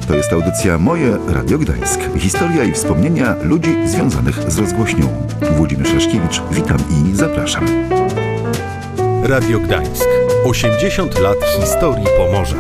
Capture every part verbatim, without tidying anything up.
To jest audycja Moje Radio Gdańsk. Historia i wspomnienia ludzi związanych z rozgłośnią. Włodzimierz Raszkiewicz, witam i zapraszam. Radio Gdańsk. osiemdziesiąt lat historii Pomorza.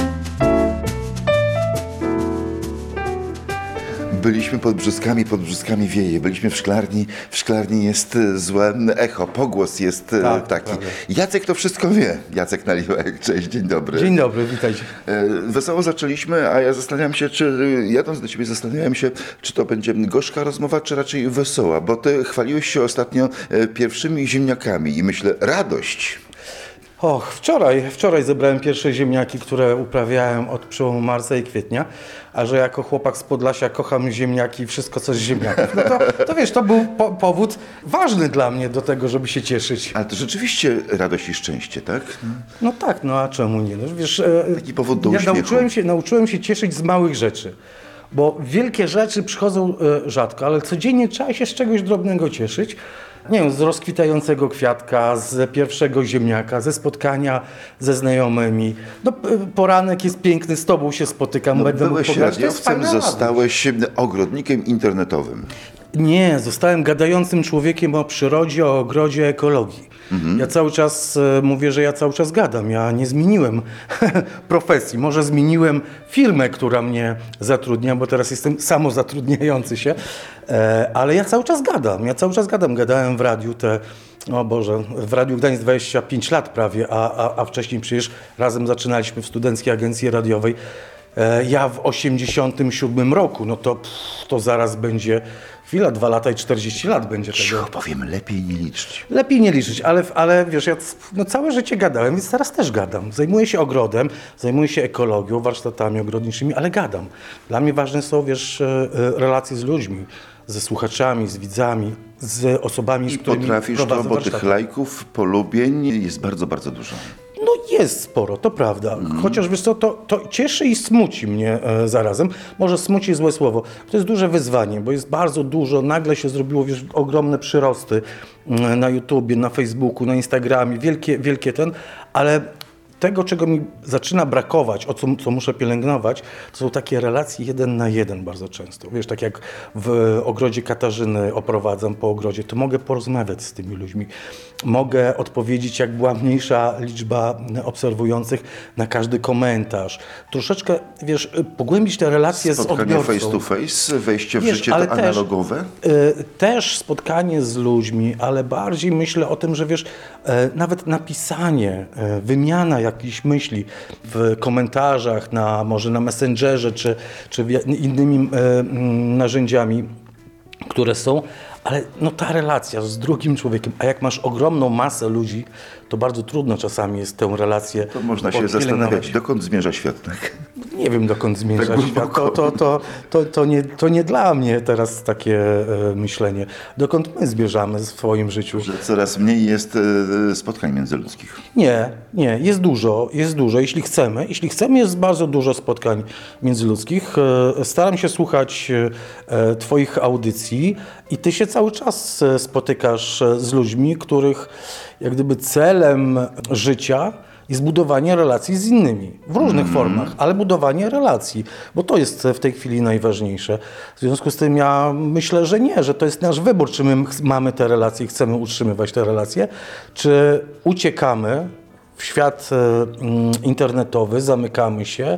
Byliśmy pod Brzuskami, pod Brzuskami wieje. Byliśmy w szklarni. W szklarni jest złe echo, pogłos jest tak, taki. Prawda. Jacek to wszystko wie. Jacek Naliłek, cześć, dzień dobry. Dzień dobry, witajcie. Wesoło zaczęliśmy, a ja zastanawiam się, czy jadąc do ciebie zastanawiałem się, czy to będzie gorzka rozmowa, czy raczej wesoła, bo ty chwaliłeś się ostatnio pierwszymi ziemniakami i myślę, radość. Och, wczoraj, wczoraj zebrałem pierwsze ziemniaki, które uprawiałem od przełomu marca i kwietnia, a że jako chłopak z Podlasia kocham ziemniaki i wszystko, co z ziemniaków, no to, to wiesz, to był po- powód ważny dla mnie do tego, żeby się cieszyć. Ale to rzeczywiście radość i szczęście, tak? No tak, no a czemu nie? No, wiesz, Taki powód do ja uśmiechu. nauczyłem się, nauczyłem się cieszyć z małych rzeczy, bo wielkie rzeczy przychodzą e, rzadko, ale codziennie trzeba się z czegoś drobnego cieszyć. Nie wiem, z rozkwitającego kwiatka, z pierwszego ziemniaka, ze spotkania ze znajomymi. No, poranek jest piękny, z tobą się spotykam, No, będę mógł byłeś pograć. To jest radiowcem, fajna zostałeś ogrodnikiem internetowym. Nie, zostałem gadającym człowiekiem o przyrodzie, o ogrodzie, ekologii. Mhm. Ja cały czas e, mówię, że ja cały czas gadam. Ja nie zmieniłem profesji. Może zmieniłem firmę, która mnie zatrudnia, bo teraz jestem samozatrudniający się, e, ale ja cały czas gadam. Ja cały czas gadam. Gadałem w radiu te, o Boże, w Radiu Gdańsk dwadzieścia pięć lat prawie, a, a, a wcześniej przecież razem zaczynaliśmy w Studenckiej Agencji Radiowej. E, ja w osiemdziesiątym siódmym roku, no to, pff, to zaraz będzie chwila, dwa lata i czterdzieści lat będzie tego. Cicho, powiem, lepiej nie liczyć. Lepiej nie liczyć, ale, ale wiesz, ja no, całe życie gadałem, więc teraz też gadam. Zajmuję się ogrodem, zajmuję się ekologią, warsztatami ogrodniczymi, ale gadam. Dla mnie ważne są, wiesz, relacje z ludźmi, ze słuchaczami, z widzami, z osobami, z I którymi potrafisz to, prowadzę bo warsztaty. tych lajków, polubień jest bardzo, bardzo dużo. No jest sporo, to prawda. Mm. Chociaż wiesz co, to, to cieszy i smuci mnie e, zarazem. Może smuci złe słowo. To jest duże wyzwanie, bo jest bardzo dużo. Nagle się zrobiło, wiesz, ogromne przyrosty mm, na YouTubie, na Facebooku, na Instagramie. Wielkie, wielkie ten, ale tego, czego mi zaczyna brakować, o co, co muszę pielęgnować, to są takie relacje jeden na jeden bardzo często. Wiesz, tak jak w ogrodzie Katarzyny oprowadzam po ogrodzie, to mogę porozmawiać z tymi ludźmi. Mogę odpowiedzieć, jak była mniejsza liczba obserwujących na każdy komentarz. Troszeczkę, wiesz, pogłębić te relacje Spotkanie z odbiorcą. face to face, wejście w Wiesz, życie ale to też, analogowe? y, też spotkanie z ludźmi, ale bardziej myślę o tym, że wiesz, y, nawet napisanie, y, wymiana jakichś myśli w komentarzach, na, może na Messengerze, czy, czy innymi y, y, narzędziami, które są, ale no ta relacja z drugim człowiekiem, a jak masz ogromną masę ludzi, to bardzo trudno czasami jest tę relację To można się pielęgnować. zastanawiać, dokąd zmierza świat. Tak? Nie wiem, dokąd zmierza Tak świat. To, to, to, to, to, nie, to nie dla mnie teraz takie e, myślenie. Dokąd my zmierzamy w swoim życiu? Że coraz mniej jest e, spotkań międzyludzkich. Nie, nie, jest dużo, jest dużo. Jeśli chcemy, jeśli chcemy, jest bardzo dużo spotkań międzyludzkich. E, staram się słuchać e, twoich audycji i ty się cały czas e, spotykasz e, z ludźmi, których jak gdyby celem życia jest budowanie relacji z innymi, w różnych mm. formach, ale budowanie relacji, bo to jest w tej chwili najważniejsze. W związku z tym ja myślę, że nie, że to jest nasz wybór, czy my mamy te relacje i chcemy utrzymywać te relacje, czy uciekamy w świat internetowy, zamykamy się,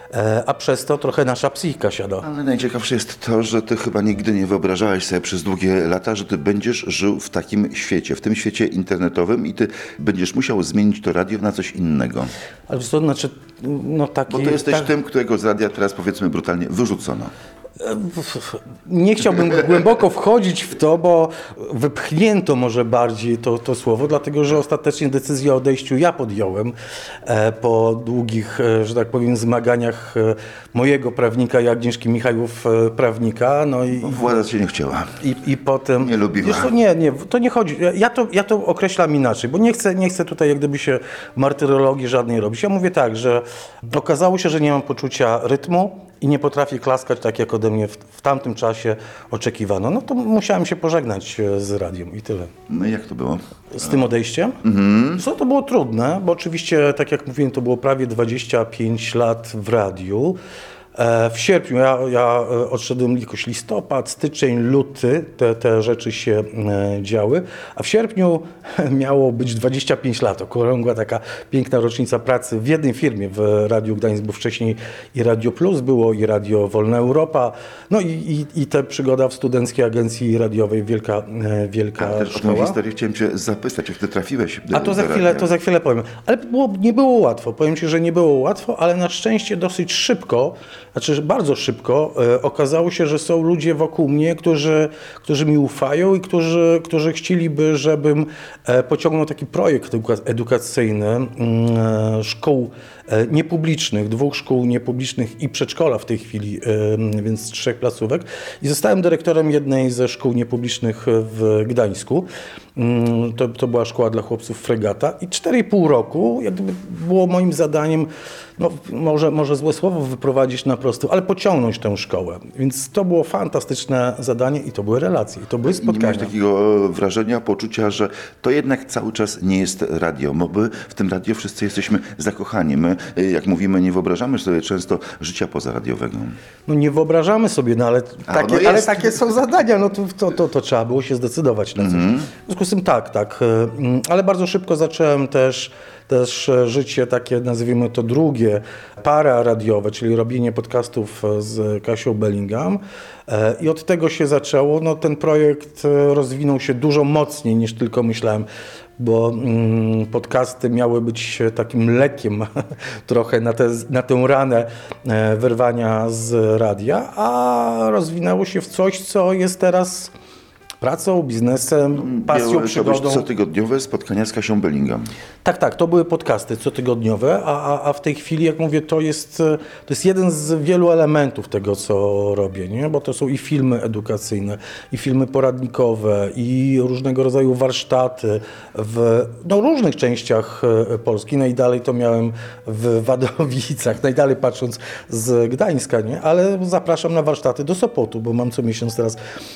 a przez to trochę nasza psychika siada. Ale najciekawsze jest to, że ty chyba nigdy nie wyobrażałeś sobie przez długie lata, że ty będziesz żył w takim świecie, w tym świecie internetowym i ty będziesz musiał zmienić to radio na coś innego. Ale to znaczy, no taki... Bo ty jesteś tak... tym, którego z radia teraz, powiedzmy brutalnie, wyrzucono. Nie chciałbym głęboko wchodzić w to, bo wypchnięto może bardziej to, to słowo, dlatego że ostatecznie decyzję o odejściu ja podjąłem e, po długich, e, że tak powiem, zmaganiach e, mojego prawnika i Agnieszki Michajłów e, prawnika. No i, Władza cię nie chciała. I, i potem... Nie lubiła. Wiesz co, nie, nie, to nie chodzi. Ja to, ja to określam inaczej, bo nie chcę, nie chcę tutaj jak gdyby się martyrologii żadnej robić. Ja mówię tak, że okazało się, że nie mam poczucia rytmu i nie potrafię klaskać tak, jak ode mnie w, w tamtym czasie oczekiwano. No to musiałem się pożegnać z radiem i tyle. No i jak to było? Z tym odejściem? Mhm. Co to było trudne, bo oczywiście, tak jak mówiłem, to było prawie dwadzieścia pięć lat w radiu. E, W sierpniu ja, ja e, odszedłem jakoś listopad, styczeń, luty, te, te rzeczy się e, działy, a w sierpniu miało być dwadzieścia pięć lat, okrągła taka piękna rocznica pracy w jednej firmie w Radiu Gdańsk, bo wcześniej i Radio Plus było, i Radio Wolna Europa, no i, i, i ta przygoda w Studenckiej Agencji Radiowej, wielka, e, wielka Ale też o szkoła. tę historię chciałem cię zapytać, jak ty trafiłeś do A to za, do chwilę, radia. to za chwilę powiem. Ale było, nie było łatwo. Powiem ci, że nie było łatwo, ale na szczęście dosyć szybko, znaczy że bardzo szybko e, okazało się, że są ludzie wokół mnie, którzy, którzy mi ufają i którzy, którzy chcieliby, żebym e, pociągnął taki projekt eduka- edukacyjny mm, e, szkół e, niepublicznych, dwóch szkół niepublicznych i przedszkola w tej chwili, e, więc trzech placówek. I zostałem dyrektorem jednej ze szkół niepublicznych w Gdańsku. Mm, To, to była szkoła dla chłopców Fregata i cztery i pół roku jakby było moim zadaniem, no może, może złe słowo wyprowadzić na prostu, ale pociągnąć tę szkołę. Więc to było fantastyczne zadanie i to były relacje, i to były I nie miałeś spotkania. takiego e, wrażenia, poczucia, że to jednak cały czas nie jest radio, bo my w tym radio wszyscy jesteśmy zakochani. My, e, jak mówimy, nie wyobrażamy sobie często życia pozaradiowego. No nie wyobrażamy sobie, no ale, A takie, ono ale jest. takie są zadania, no to, to, to, to trzeba było się zdecydować na coś. W związku z tym tak, tak, e, mm, ale bardzo szybko zacząłem też, też e, życie takie, nazwijmy to drugie, pararadiowe, czyli robienie podcastów z Kasią Bellingham e, i od tego się zaczęło. No ten projekt e, rozwinął się dużo mocniej niż tylko myślałem, bo mm, podcasty miały być takim lekiem trochę na, te, na tę ranę e, wyrwania z radia, a rozwinęło się w coś, co jest teraz pracą, biznesem, pasją, Miały to być przygodą. cotygodniowe spotkania z Kasią Bellingham. Tak, tak, to były podcasty cotygodniowe, a, a, a w tej chwili, jak mówię, to jest, to jest jeden z wielu elementów tego, co robię, nie? Bo to są i filmy edukacyjne, i filmy poradnikowe, i różnego rodzaju warsztaty w no, różnych częściach e, Polski. Najdalej to miałem w Wadowicach, najdalej patrząc z Gdańska, nie? Ale zapraszam na warsztaty do Sopotu, bo mam co miesiąc teraz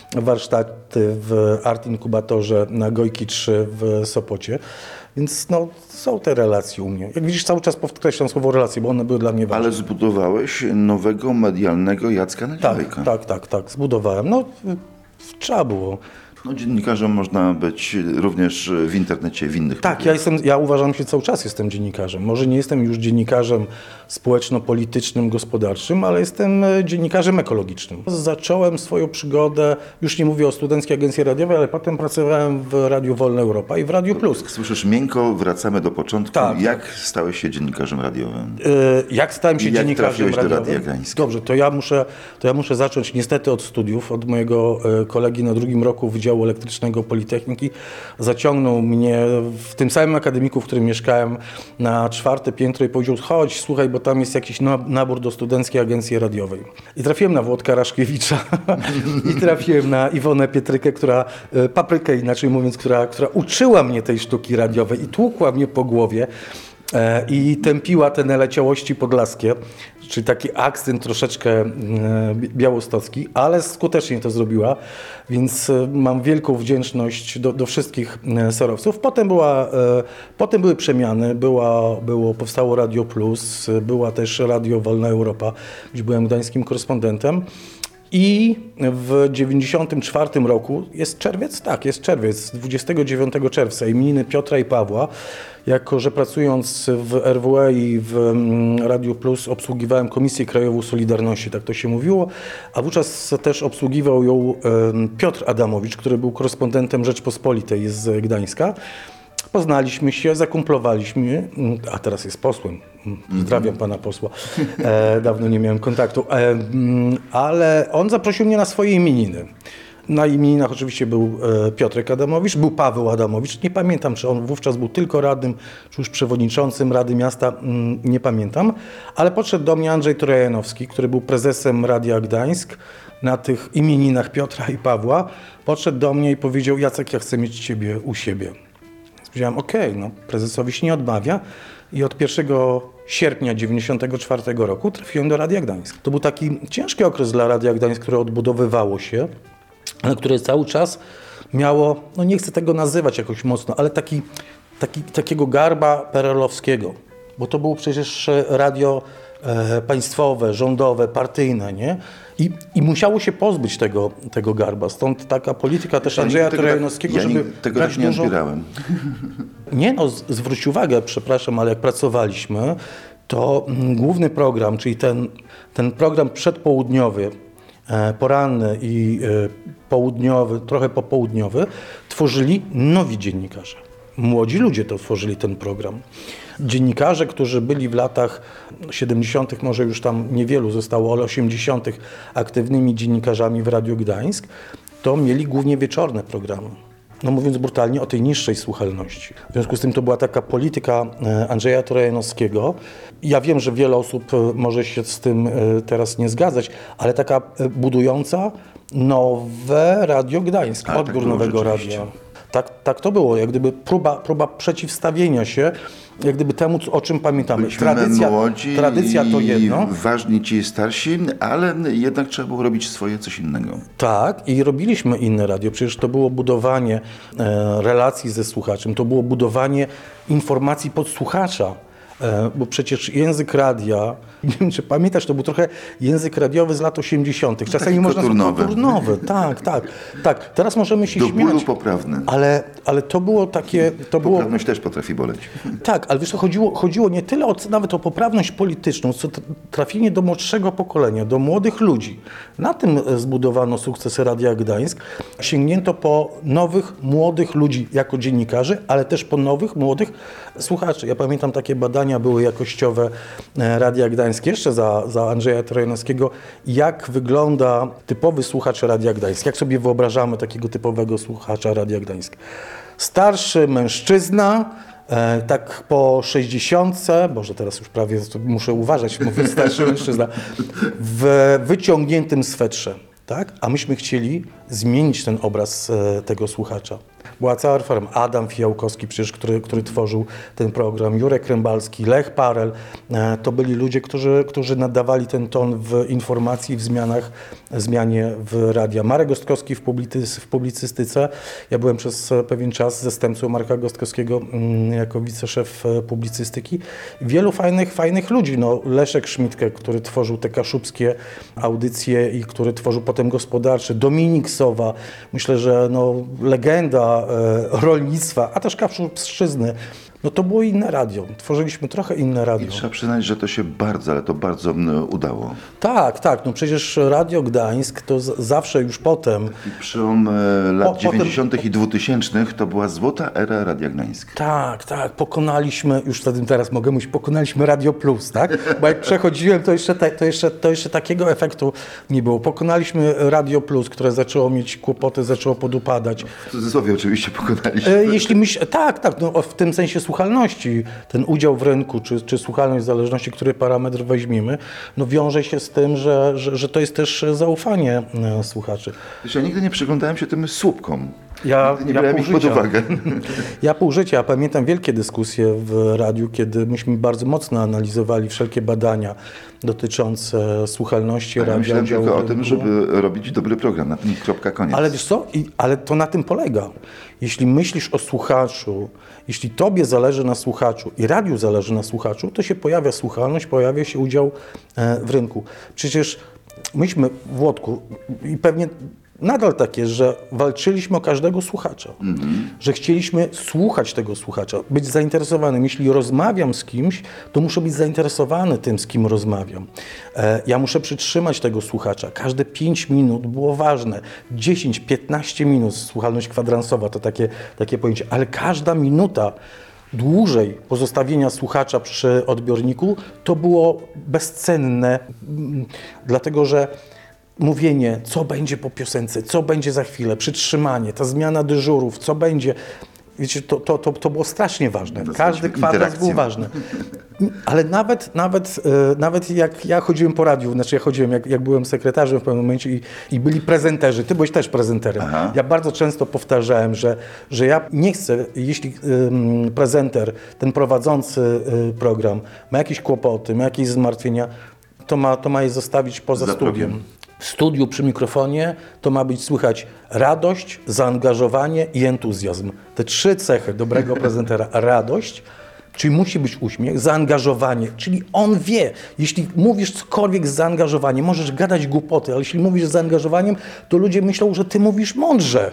warsztaty w Art Inkubatorze na Gojki trzy w Sopocie. Więc no, są te relacje u mnie. Jak widzisz, cały czas podkreślam słowo relacje, bo one były dla mnie ważne. Ale zbudowałeś nowego medialnego Jacka Tak, Nadziejka. tak, tak, tak, zbudowałem. No, y, trzeba było. No, dziennikarzem można być również w internecie, w innych Tak, ja, jestem, ja uważam się cały czas jestem dziennikarzem. Może nie jestem już dziennikarzem społeczno-politycznym, gospodarczym, ale jestem e, dziennikarzem ekologicznym. Zacząłem swoją przygodę, już nie mówię o Studenckiej Agencji Radiowej, ale potem pracowałem w Radiu Wolna Europa i w Radiu Plus. Słyszysz, miękko wracamy do początku. Tak. Jak stałeś się dziennikarzem radiowym? E, Jak stałem się I jak dziennikarzem trafiłeś do radiowym? Radia Gdańsk? Dobrze, to ja, muszę, to ja muszę zacząć niestety od studiów, od mojego e, kolegi na drugim roku Wydziału Elektrycznego Politechniki. Zaciągnął mnie w tym samym akademiku, w którym mieszkałem, na czwarte piętro i powiedział: chodź, słuchaj, bo tam jest jakiś na- nabór do Studenckiej Agencji Radiowej. I trafiłem na Włodka Raszkiewicza i trafiłem na Iwonę Pietrykę, która, e, Paprykę inaczej mówiąc, która, która uczyła mnie tej sztuki radiowej i tłukła mnie po głowie. E, I tępiła te naleciałości podlaskie, czyli taki akcent troszeczkę e, bi- białostocki, ale skutecznie to zrobiła, więc e, mam wielką wdzięczność do, do wszystkich e, serowców. Potem, była, e, potem były przemiany, była, było, powstało Radio Plus, e, była też Radio Wolna Europa, gdzie byłem gdańskim korespondentem. I w dziewięćdziesiątym czwartym roku, jest czerwiec? Tak, jest czerwiec, dwudziestego dziewiątego czerwca, imieniny Piotra i Pawła. Jako że pracując w R W E i w mm, Radiu Plus obsługiwałem Komisję Krajową Solidarności, tak to się mówiło, a wówczas też obsługiwał ją em, Piotr Adamowicz, który był korespondentem Rzeczpospolitej z Gdańska. Poznaliśmy się, zakumplowaliśmy, a teraz jest posłem. Pozdrawiam pana posła. E, dawno nie miałem kontaktu. E, mm, ale on zaprosił mnie na swoje imieniny. Na imieninach oczywiście był e, Piotrek Adamowicz, był Paweł Adamowicz. Nie pamiętam, czy on wówczas był tylko radnym, czy już przewodniczącym Rady Miasta, mm, nie pamiętam. Ale podszedł do mnie Andrzej Trojanowski, który był prezesem Radia Gdańsk na tych imieninach Piotra i Pawła. Podszedł do mnie i powiedział: Jacek, ja chcę mieć ciebie u siebie. Powiedziałem: okej, okay, no prezesowi się nie odmawia. I od pierwszego sierpnia dziewięćdziesiątego czwartego roku trafiłem do Radia Gdańsk. To był taki ciężki okres dla Radia Gdańsk, które odbudowywało się, ale które cały czas miało, no nie chcę tego nazywać jakoś mocno, ale taki, taki, takiego garba perelowskiego. Bo to było przecież radio e, państwowe, rządowe, partyjne, nie? I, I musiało się pozbyć tego, tego garba. Stąd taka polityka też Andrzeja tego tak- Trojanowskiego, ja żeby nigdy tego brać tak nie dużo... odbierałem. Nie no, z- zwróć uwagę, przepraszam, ale jak pracowaliśmy, to mm, główny program, czyli ten, ten program przedpołudniowy, e, poranny i e, południowy, trochę popołudniowy, tworzyli nowi dziennikarze. Młodzi ludzie to tworzyli ten program. Dziennikarze, którzy byli w latach siedemdziesiątych, może już tam niewielu zostało, ale osiemdziesiątych aktywnymi dziennikarzami w Radiu Gdańsk, to mieli głównie wieczorne programy. No mówiąc brutalnie, o tej niższej słuchalności. W związku z tym to była taka polityka e, Andrzeja Trojanowskiego. Ja wiem, że wiele osób e, może się z tym e, teraz nie zgadzać, ale taka e, budująca nowe Radio Gdańsk, Ale tak odbiór było nowego rzeczywiście. radia. Tak, tak to było, jak gdyby próba, próba przeciwstawienia się, jak gdyby temu, o czym pamiętamy. Byliśmy Tradycja, młodzi tradycja to i jedno. ważni ci starsi, ale jednak trzeba było robić swoje coś innego. Tak, i robiliśmy inne radio. Przecież to było budowanie e, relacji ze słuchaczem, to było budowanie informacji pod słuchacza. E, bo przecież język radia, nie wiem czy pamiętasz, to był trochę język radiowy z lat osiemdziesiątych. Czasami Taki można koturnowy. koturnowy. Tak, tak, tak. Teraz możemy się Do śmiać. bólu poprawny. Ale, ale to było takie, to było, Poprawność też potrafi boleć. tak, ale wiesz co, chodziło, chodziło nie tyle o, nawet o poprawność polityczną, co t- trafienie do młodszego pokolenia, do młodych ludzi. Na tym e, zbudowano sukces Radia Gdańsk. Sięgnięto po nowych, młodych ludzi jako dziennikarzy, ale też po nowych, młodych słuchaczy. Ja pamiętam, takie badania były jakościowe e, Radia Gdańsk jeszcze za, za Andrzeja Trojanowskiego. Jak wygląda typowy słuchacz Radia Gdańsk? Jak sobie wyobrażamy takiego typowego słuchacza Radia Gdańsk? Starszy mężczyzna, e, tak po sześćdziesiątce, boże teraz już prawie muszę uważać, mówię starszy mężczyzna, w wyciągniętym swetrze, tak? A myśmy chcieli zmienić ten obraz e, tego słuchacza. Była cała reforma. Adam Fijałkowski przecież, który, który tworzył ten program, Jurek Rębalski, Lech Parel. E, to byli ludzie, którzy, którzy nadawali ten ton w informacji, w zmianach, zmianie w radia. Marek Gostkowski w, publicy, w publicystyce. Ja byłem przez pewien czas zastępcą Marka Gostkowskiego mm, jako wiceszef e, publicystyki. Wielu fajnych, fajnych ludzi. No, Leszek Szmitke, który tworzył te kaszubskie audycje i który tworzył potem gospodarcze. Dominik Sowa. Myślę, że no, legenda e, rolnictwa, a też Kaszubszczyzny. No to było inne radio. Tworzyliśmy trochę inne radio. Trzeba przyznać, że to się bardzo, ale to bardzo mm, udało. Tak, tak. No przecież Radio Gdańsk to z- zawsze już potem. I przełom e, lat Po- potem- dziewięćdziesiątych i dwutysięcznych to była złota era Radia Gdańsk. Tak, tak. Pokonaliśmy, już wtedy teraz mogę mówić, pokonaliśmy Radio Plus, tak? Bo jak przechodziłem, to jeszcze, te, to, jeszcze, to jeszcze takiego efektu nie było. Pokonaliśmy Radio Plus, które zaczęło mieć kłopoty, zaczęło podupadać. W cudzysłowie oczywiście pokonaliśmy. E, Jeśli myśl, tak, tak, no, w tym sensie słuchalności, ten udział w rynku, czy, czy słuchalność, w zależności, który parametr weźmiemy, no wiąże się z tym, że, że, że to jest też zaufanie e, słuchaczy. Wiesz, ja nigdy nie przyglądałem się tym słupkom. Ja, Nigdy nie ja brałem pół ich pod życia. uwagę. Ja pół życia, pamiętam wielkie dyskusje w radiu, kiedy myśmy bardzo mocno analizowali wszelkie badania dotyczące słuchalności A ja radia. myślałem udziału tylko o w tym, rynku. żeby robić dobry program. Na tym kropka, koniec. Ale wiesz co, I, ale to na tym polega. Jeśli myślisz o słuchaczu, jeśli tobie zależy na słuchaczu i radiu zależy na słuchaczu, to się pojawia słuchalność, pojawia się udział e, w rynku. Przecież myśmy w Łotku i pewnie nadal tak jest, że walczyliśmy o każdego słuchacza, że chcieliśmy słuchać tego słuchacza, być zainteresowanym. Jeśli rozmawiam z kimś, to muszę być zainteresowany tym, z kim rozmawiam. E, ja muszę przytrzymać tego słuchacza. Każde pięć minut było ważne. dziesięć piętnaście minut, słuchalność kwadransowa to takie, takie pojęcie, ale każda minuta dłużej pozostawienia słuchacza przy odbiorniku to było bezcenne, mm, dlatego że mówienie, co będzie po piosence, co będzie za chwilę, przytrzymanie, ta zmiana dyżurów, co będzie. Wiecie, to, to, to, to było strasznie ważne. Każdy kwadrans interakcją. był ważny. Ale nawet, nawet, e, nawet jak ja chodziłem po radiu, znaczy ja chodziłem, jak, jak byłem sekretarzem w pewnym momencie i, i byli prezenterzy, ty byłeś też prezenterem. Aha. Ja bardzo często powtarzałem, że, że ja nie chcę, jeśli ym, prezenter, ten prowadzący y, program ma jakieś kłopoty, ma jakieś zmartwienia, to ma, to ma je zostawić poza Za studiem. progiem. W studiu przy mikrofonie to ma być słychać radość, zaangażowanie i entuzjazm. Te trzy cechy dobrego prezentera. Radość, Czyli musi być uśmiech, zaangażowanie, czyli on wie, jeśli mówisz cokolwiek z zaangażowaniem, możesz gadać głupoty, ale jeśli mówisz z zaangażowaniem, to ludzie myślą, że ty mówisz mądrze.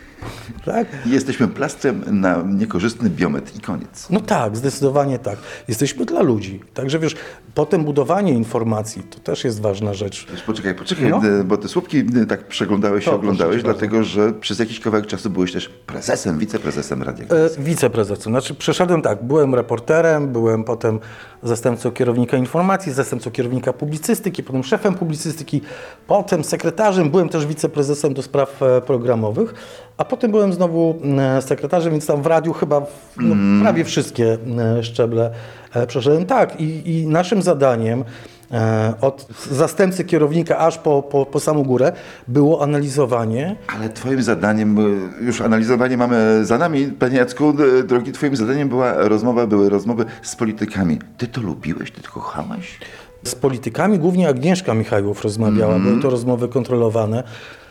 Tak? Jesteśmy plastrem na niekorzystny biometr i koniec. No tak, zdecydowanie tak. Jesteśmy dla ludzi. Także wiesz, potem budowanie informacji to też jest ważna rzecz. Wiesz, Poczekaj, poczekaj, No. e, bo te słupki e, tak przeglądałeś i To, oglądałeś, proszę cię dlatego że przez jakiś kawałek czasu byłeś też prezesem, wiceprezesem Radia E, Gdańsk. wiceprezesem. Znaczy przeszedłem tak, byłem reporterem, byłem potem zastępcą kierownika informacji, zastępcą kierownika publicystyki, potem szefem publicystyki, potem sekretarzem, byłem też wiceprezesem do spraw e, programowych, a potem byłem znowu e, sekretarzem, więc tam w radiu chyba w, no, prawie wszystkie e, szczeble e, przeszedłem. Tak, i, i naszym zadaniem e, od zastępcy kierownika aż po, po, po samą górę było analizowanie. Ale twoim zadaniem, e, już analizowanie mamy za nami, panie Jacku, e, drogi, twoim zadaniem była rozmowa, były rozmowy z politykami. Ty to lubiłeś? Ty to kochałeś? Z politykami głównie Agnieszka Michajłow rozmawiała, Mhm. były to rozmowy kontrolowane.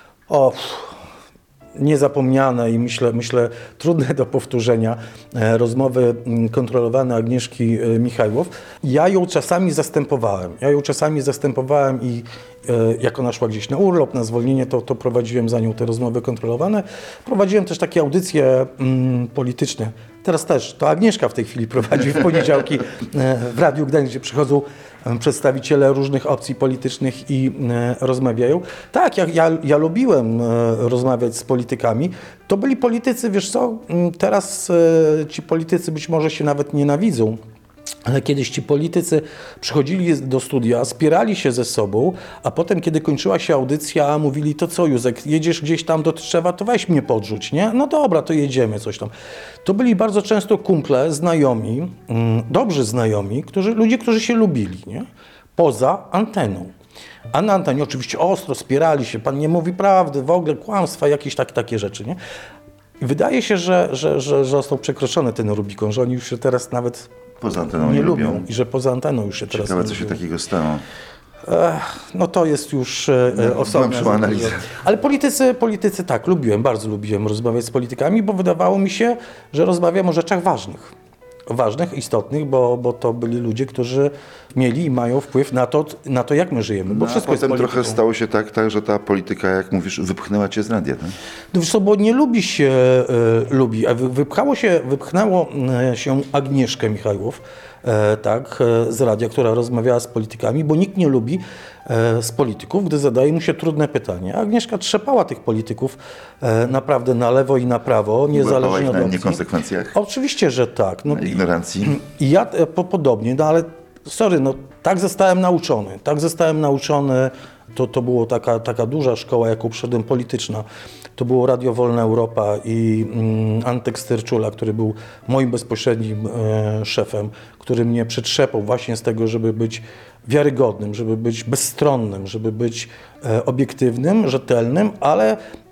O, pff, niezapomniane i myślę, myślę trudne do powtórzenia e, rozmowy mm, kontrolowane Agnieszki e, Michajłow. Ja ją czasami zastępowałem. Ja ją czasami zastępowałem i e, jak ona szła gdzieś na urlop, na zwolnienie, to, to prowadziłem za nią te rozmowy kontrolowane. Prowadziłem też takie audycje mm, polityczne. Teraz też, to Agnieszka w tej chwili prowadzi w poniedziałki e, w Radiu Gdańsk, gdzie przychodzą e, przedstawiciele różnych opcji politycznych i e, rozmawiają. Tak, ja, ja, ja lubiłem e, rozmawiać z politykami. To byli politycy, wiesz co, m, teraz e, ci politycy być może się nawet nienawidzą. Ale kiedyś ci politycy przychodzili do studia, spierali się ze sobą, a potem, kiedy kończyła się audycja, mówili, to co, Józek, jedziesz gdzieś tam do Tczewa, to weź mnie podrzuć, nie? No dobra, to jedziemy, coś tam. To byli bardzo często kumple, znajomi, mm, dobrzy znajomi, którzy, ludzie, którzy się lubili, nie? Poza anteną. A na antenie oczywiście ostro spierali się, pan nie mówi prawdy, w ogóle kłamstwa, jakieś tak, takie rzeczy, nie? I wydaje się, że, że, że, że został przekroczony ten Rubikon, że oni już się teraz nawet Poza anteną nie nie lubią lubią. i że poza anteną już się teraz Ciekawe, nie co się lubią. takiego stało. Ech, no to jest już e, No, osobna głębszą analizę. zagadnienie. Ale politycy, politycy tak, lubiłem, bardzo lubiłem rozmawiać z politykami, bo wydawało mi się, że rozmawiam o rzeczach ważnych. Ważnych, istotnych, bo, bo to byli ludzie, którzy mieli i mają wpływ na to, na to jak my żyjemy. Bo No, a wszystko jest potem polityką. trochę stało się tak, tak, że ta polityka, jak mówisz, wypchnęła cię z radia. Tak? No wiesz co, bo nie lubi się, e, lubi, a wy- wypchało się, wypchnęło e, się Agnieszkę Michajłow, e, tak, e, z radia, która rozmawiała z politykami, bo nikt nie lubi e, z polityków, gdy zadaje mu się trudne pytanie. Agnieszka trzepała tych polityków e, naprawdę na lewo i na prawo, niezależnie Łapałeś od na opcji. niekonsekwencjach, Oczywiście, że tak. No, na ignorancji. i ja e, po, podobnie, no ale sorry, no tak zostałem nauczony, tak zostałem nauczony, to, to była taka, taka duża szkoła, jaką przyszedłem, polityczna. To było Radio Wolna Europa i mm, Antek Styrczula, który był moim bezpośrednim e, szefem, który mnie przetrzepał właśnie z tego, żeby być wiarygodnym, żeby być bezstronnym, żeby być e, obiektywnym, rzetelnym, ale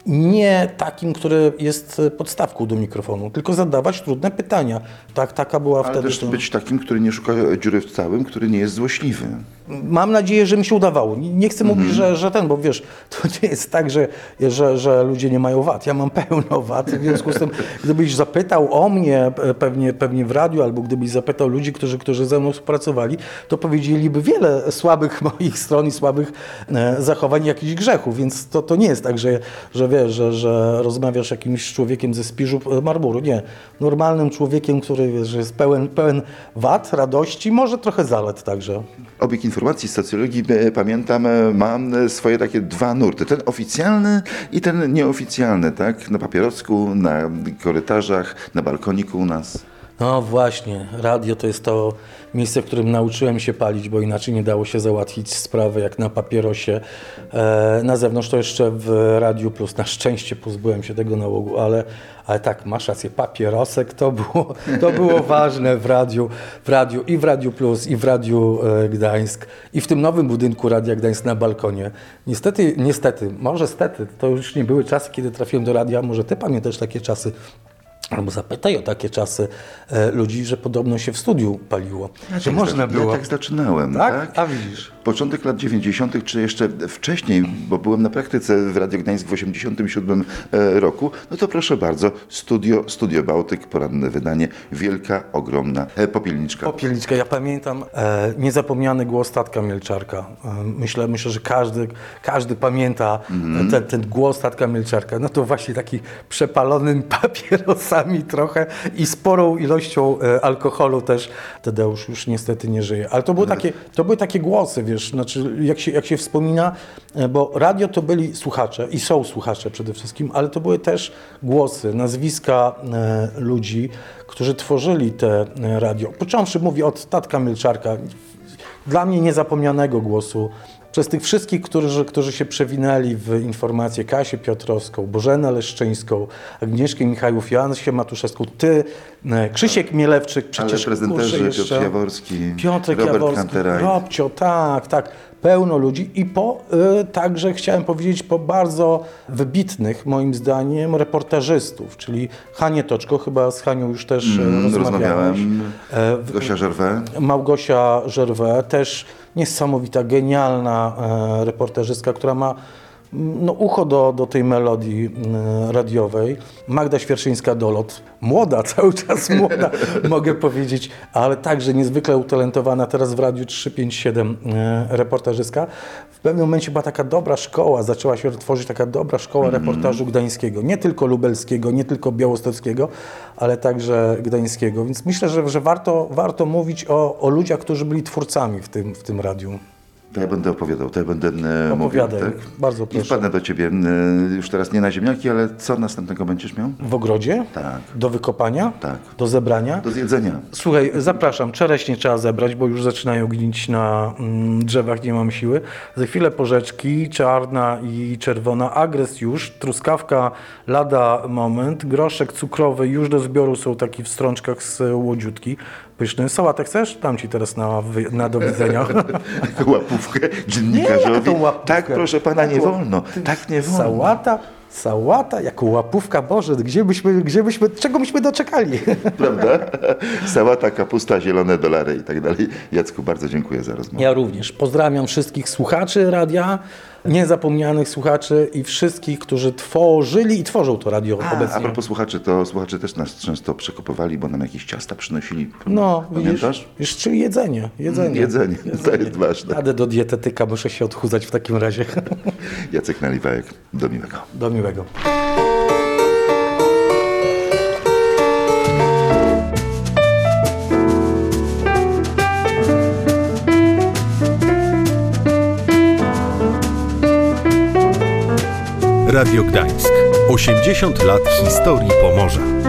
nie takim, który jest podstawką do mikrofonu, tylko zadawać trudne pytania. Tak, taka była Ale wtedy. też to- być takim, który nie szuka dziury w całym, który nie jest złośliwy. Mam nadzieję, że mi się udawało. Nie, nie chcę mówić, że, że ten, bo wiesz, to nie jest tak, że, że, że ludzie nie mają wad. Ja mam pełno wad, w związku z tym, gdybyś zapytał o mnie e, pewnie, pewnie w radiu, albo gdybyś zapytał ludzi, którzy, którzy ze mną współpracowali, to powiedzieliby wiele słabych moich stron i słabych e, zachowań, jakichś grzechów, więc to, to nie jest tak, że, że wiesz, że, że rozmawiasz jakimś człowiekiem ze Spiżu e, Marmuru. Nie. Normalnym człowiekiem, który wiesz, że jest pełen, pełen wad, radości, może trochę zalet także. Obieg informacji z socjologii, e, pamiętam, e, ma e, swoje takie dwa nurty. Ten oficjalny i ten nieoficjalny, tak? Na papierosku, na korytarzach, na balkoniku u nas. No właśnie, radio to jest to miejsce, w którym nauczyłem się palić, bo inaczej nie dało się załatwić sprawy jak na papierosie. E, na zewnątrz to jeszcze w Radiu Plus. Na szczęście pozbyłem się tego nałogu, ale, ale tak, masz rację, papierosek to było, to było ważne w radiu, w radiu i w Radiu Plus, i w Radiu e, Gdańsk, i w tym nowym budynku Radia Gdańsk na balkonie. Niestety, niestety, może stety, to już nie były czasy, kiedy trafiłem do radia, może ty pamiętasz takie czasy. Albo zapytaj o takie czasy e, ludzi, że podobno się w studiu paliło. Ja Że tak można za- było. Ja tak zaczynałem. Tak? Tak? A widzisz. Początek lat dziewięćdziesiątych, czy jeszcze wcześniej, bo byłem na praktyce w Radio Gdańsk w osiemdziesiątym siódmym e, roku, no to proszę bardzo, studio, studio Bałtyk, poranne wydanie, wielka, ogromna e, popielniczka. Popielniczka. Ja pamiętam e, niezapomniany głos Tatka Mielczarka. E, myślę, myślę, że każdy, każdy pamięta Mhm. e, ten, ten głos Tatka Mielczarka. No to właśnie taki przepalonym papierosami trochę i sporą ilością e, alkoholu też. Tadeusz już niestety nie żyje. Ale to były takie, to były takie głosy, wiesz, znaczy jak się, jak się wspomina, e, bo radio to byli słuchacze i są słuchacze przede wszystkim, ale to były też głosy, nazwiska e, ludzi, którzy tworzyli te e, radio. Począwszy, mówię, od Tatka Mielczarka, dla mnie niezapomnianego głosu, przez tych wszystkich, którzy, którzy się przewinęli w informację, Kasię Piotrowską, Bożenę Leszczyńską, Agnieszkę Michajłów, Joannę Matuszewską, ty, e, Krzysiek Mielewczyk, Ale przecież prezenterzy kurczę, Piotr Jaworski, Piotrek Robert Jaworski, Kanteraj. Robcio, tak, tak, pełno ludzi i po, y, także chciałem powiedzieć, po bardzo wybitnych, moim zdaniem, reportażystów, czyli Hanie Toczko, chyba z Hanią już też Mm, mm, rozmawiałeś. rozmawiałem. E, w- Gosia Żerwę. Małgosia Żerwę, też niesamowita, genialna e, reporterzystka, która ma mm, no, ucho do, do tej melodii mm, radiowej. Magda Świerszyńska-Dolot, młoda, cały czas młoda, mogę powiedzieć, ale także niezwykle utalentowana, teraz w Radiu trzysta pięćdziesiąt siedem e, reportażystka. W pewnym momencie była taka dobra szkoła, zaczęła się tworzyć taka dobra szkoła reportażu gdańskiego, nie tylko lubelskiego, nie tylko białostockiego, ale także gdańskiego, więc myślę, że, że warto, warto mówić o, o ludziach, którzy byli twórcami w tym, w tym radiu. To ja będę opowiadał, to ja będę e, Opowiadaj, mówił. Tak? bardzo I proszę. wpadnę do ciebie e, już teraz nie na ziemniaki, ale co następnego będziesz miał? W ogrodzie? Tak. Do wykopania? Tak. Do zebrania? Do zjedzenia. Słuchaj, zapraszam, czereśnie trzeba zebrać, bo już zaczynają gnić na mm, drzewach, nie mam siły. Za chwilę porzeczki, czarna i czerwona, agres już, truskawka lada moment, groszek cukrowy już do zbioru są taki w strączkach z łodziutki. Pyszny. Sałatę chcesz? Dam ci teraz na, wy- na do widzenia. Łapówkę dziennikarzowi. Nie, jaką łapówkę? Tak, proszę pana, nie Jaką- wolno. Tak nie wolno. Sałata, sałata, jako łapówka, Boże, gdzie byśmy, gdzie byśmy, czego byśmy doczekali? Prawda? Sałata, kapusta, zielone dolary i tak dalej. Jacku, bardzo dziękuję za rozmowę. Ja również pozdrawiam wszystkich słuchaczy radia, niezapomnianych słuchaczy i wszystkich, którzy tworzyli i tworzą to radio A, obecnie. a propos słuchaczy, to słuchacze też nas często przekopywali, bo nam jakieś ciasta przynosili. No, widzisz, Pamiętasz? jeszcze jedzenie, jedzenie. Jedzenie, to jest ważne. Jadę do dietetyka, muszę się odchudzać w takim razie. Jacek Naliwajek, do miłego. Do miłego. Radio Gdańsk. osiemdziesiąt lat historii Pomorza.